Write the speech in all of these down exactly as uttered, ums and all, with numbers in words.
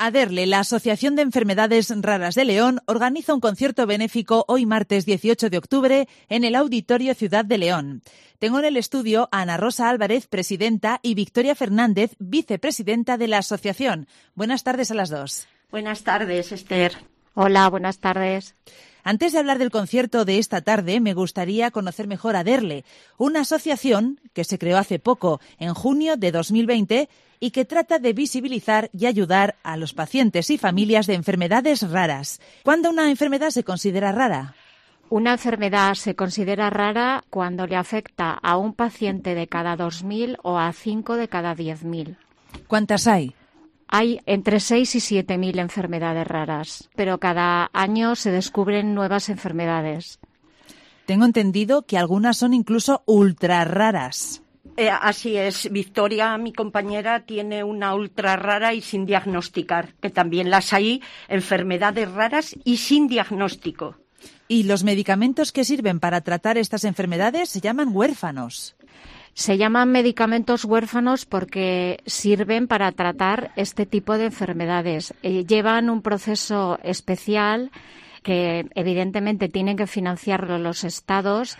Aderle, la Asociación de Enfermedades Raras de León, organiza un concierto benéfico hoy martes dieciocho de octubre en el Auditorio Ciudad de León. Tengo en el estudio a Ana Rosa Álvarez, presidenta, y Victoria Fernández, vicepresidenta de la asociación. Buenas tardes a las dos. Buenas tardes, Esther. Hola, buenas tardes. Antes de hablar del concierto de esta tarde, me gustaría conocer mejor a Aderle, una asociación que se creó hace poco, en junio de dos mil veinte, y que trata de visibilizar y ayudar a los pacientes y familias de enfermedades raras. ¿Cuándo una enfermedad se considera rara? Una enfermedad se considera rara cuando le afecta a un paciente de cada dos mil o a cinco de cada diez mil. ¿Cuántas hay? Hay entre seis y siete mil enfermedades raras, pero cada año se descubren nuevas enfermedades. Tengo entendido que algunas son incluso ultra raras. Eh, así es, Victoria, mi compañera, tiene una ultra rara y sin diagnosticar, que también las hay, enfermedades raras y sin diagnóstico. ¿Y los medicamentos que sirven para tratar estas enfermedades se llaman huérfanos? Se llaman medicamentos huérfanos porque sirven para tratar este tipo de enfermedades. Eh, llevan un proceso especial que evidentemente tienen que financiarlo los estados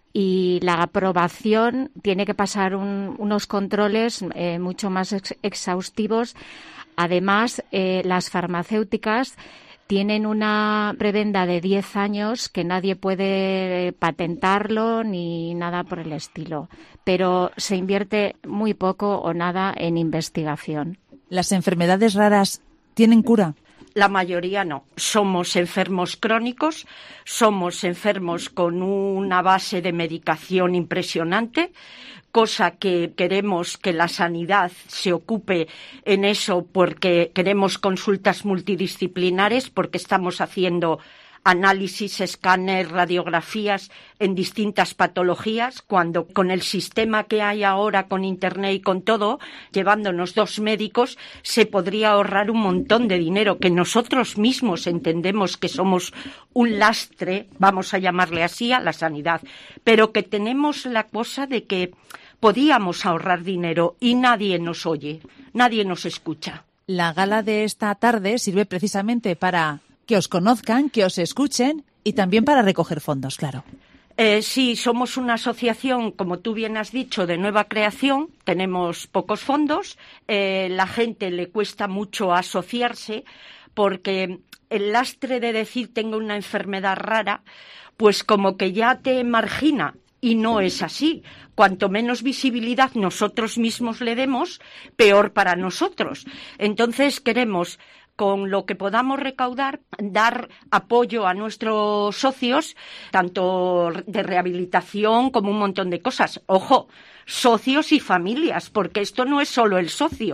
y la aprobación tiene que pasar un, unos controles eh, mucho más ex, exhaustivos. Además, eh, las farmacéuticas tienen una prebenda de diez años que nadie puede patentarlo ni nada por el estilo, pero se invierte muy poco o nada en investigación. ¿Las enfermedades raras tienen cura? La mayoría no. Somos enfermos crónicos, somos enfermos con una base de medicación impresionante, cosa que queremos que la sanidad se ocupe en eso porque queremos consultas multidisciplinares, porque estamos haciendo análisis, escáner, radiografías en distintas patologías, cuando con el sistema que hay ahora, con Internet y con todo, llevándonos dos médicos, se podría ahorrar un montón de dinero que nosotros mismos entendemos que somos un lastre, vamos a llamarle así, a la sanidad, pero que tenemos la cosa de que podíamos ahorrar dinero y nadie nos oye, nadie nos escucha. La gala de esta tarde sirve precisamente para que os conozcan, que os escuchen y también para recoger fondos, claro. Eh, sí, somos una asociación, como tú bien has dicho, de nueva creación. Tenemos pocos fondos. Eh, la gente le cuesta mucho asociarse porque el lastre de decir tengo una enfermedad rara, pues como que ya te margina. Y no es así. Cuanto menos visibilidad nosotros mismos le demos, peor para nosotros. Entonces queremos, con lo que podamos recaudar, dar apoyo a nuestros socios, tanto de rehabilitación como un montón de cosas. Ojo, socios y familias, porque esto no es solo el socio,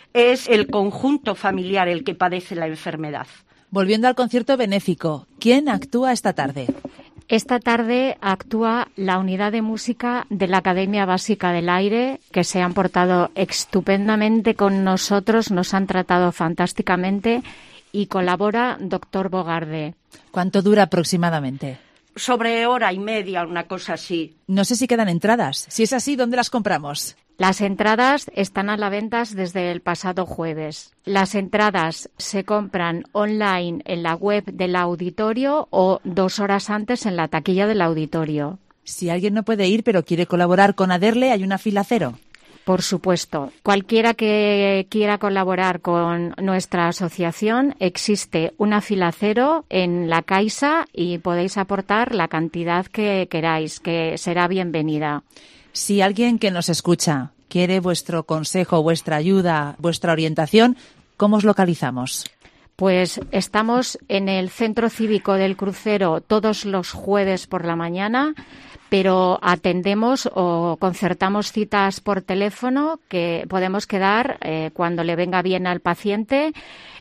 es el conjunto familiar el que padece la enfermedad. Volviendo al concierto benéfico, ¿quién actúa esta tarde? Esta tarde actúa la unidad de música de la Academia Básica del Aire, que se han portado estupendamente con nosotros, nos han tratado fantásticamente, y colabora doctor Bogarde. ¿Cuánto dura aproximadamente? Sobre hora y media, una cosa así. No sé si quedan entradas. Si es así, ¿dónde las compramos? Las entradas están a la venta desde el pasado jueves. Las entradas se compran online en la web del auditorio o dos horas antes en la taquilla del auditorio. Si alguien no puede ir pero quiere colaborar con Aderle, ¿hay una fila cero? Por supuesto. Cualquiera que quiera colaborar con nuestra asociación, existe una fila cero en la Caixa y podéis aportar la cantidad que queráis, que será bienvenida. Si alguien que nos escucha quiere vuestro consejo, vuestra ayuda, vuestra orientación, ¿cómo os localizamos? Pues estamos en el Centro Cívico del Crucero todos los jueves por la mañana, pero atendemos o concertamos citas por teléfono que podemos quedar eh, cuando le venga bien al paciente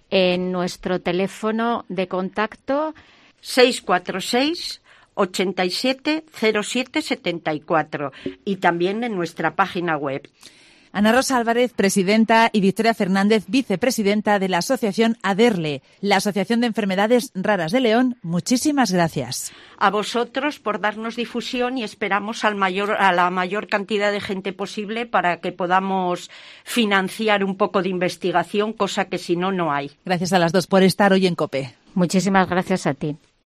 en nuestro teléfono de contacto seis cuatro seis, ochenta y siete, cero siete setenta y cuatro y también en nuestra página web. Ana Rosa Álvarez, presidenta, y Victoria Fernández, vicepresidenta de la asociación ADERLE, la Asociación de Enfermedades Raras de León. Muchísimas gracias. A vosotros por darnos difusión y esperamos al mayor, a la mayor cantidad de gente posible para que podamos financiar un poco de investigación, cosa que si no, no hay. Gracias a las dos por estar hoy en COPE. Muchísimas gracias a ti.